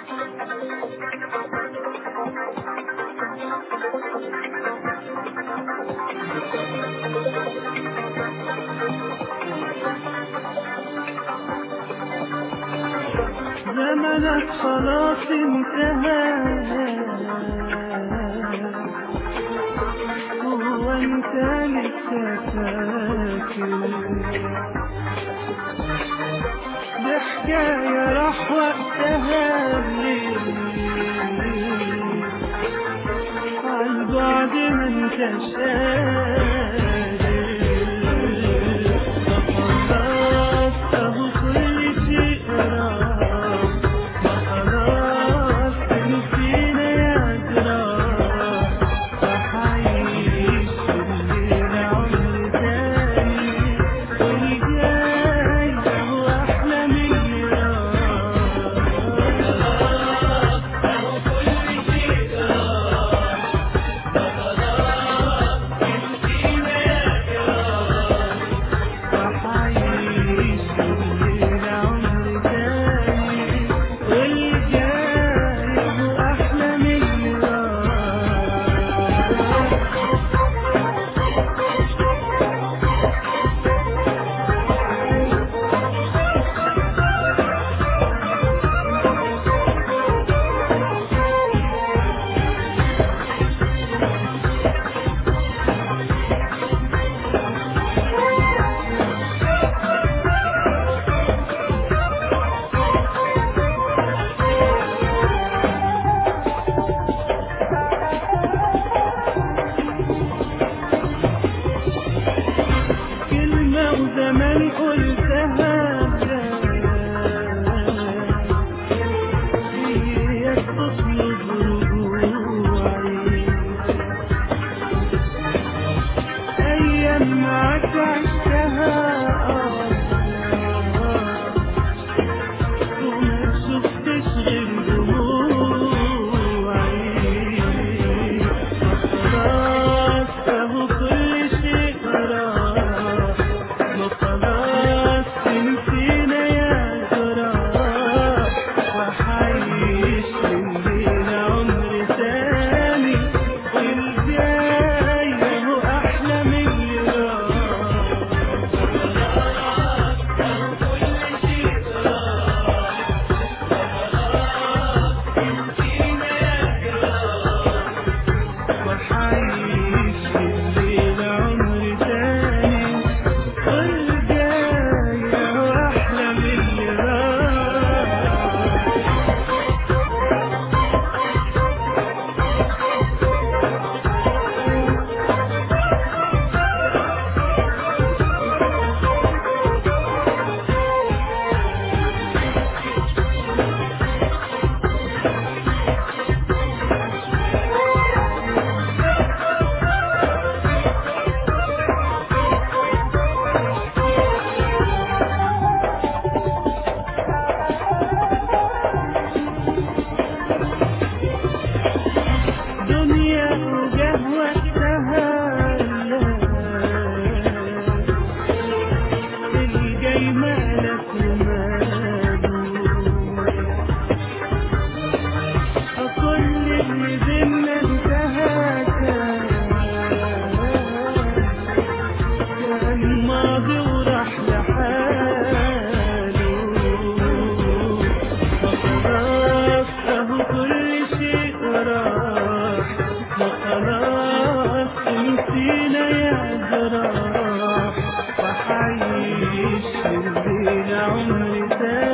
زمنك خلاص انتهى، هو انت لسه فاكر؟ دي حكاية راح وقتها عالبعد ما انتش قادر. خلاص اهو كل شيء راح، خلاص نسينا يا جراح. وحعيش الليل عمر تاني، والجاي اهو احلى من اللي راح. خلاص اهو كل شيء راح، خلاص نسينا يا جراح. وحعيش الليل عمر تاني، والجاي اهو احلى من اللي راح. كلمة وزمان قلتها هي تطلب رجوعي. أيام معاك عشتها وما شفتش غير دموعي. خلاص أهو كل شيء راح، وخلاص نسينا يا جراح. وحعيش الليل عمر تاني، والجاي اهو احلى من اللي راح. خلاص اهو كل شيء راح، خلاص نسينا يا جراح. وحعيش الليل عمر تاني، والجاي اهو احلى من اللي راح. دنيا وجه وقتها الجاي مالك وماله. كل اللي بينا انتهى كان ماضي وراح لحاله. وخلاص اهو كل شيء راح، وخلاص نسينا يا جراح. وحعيش الليل عمر تاني،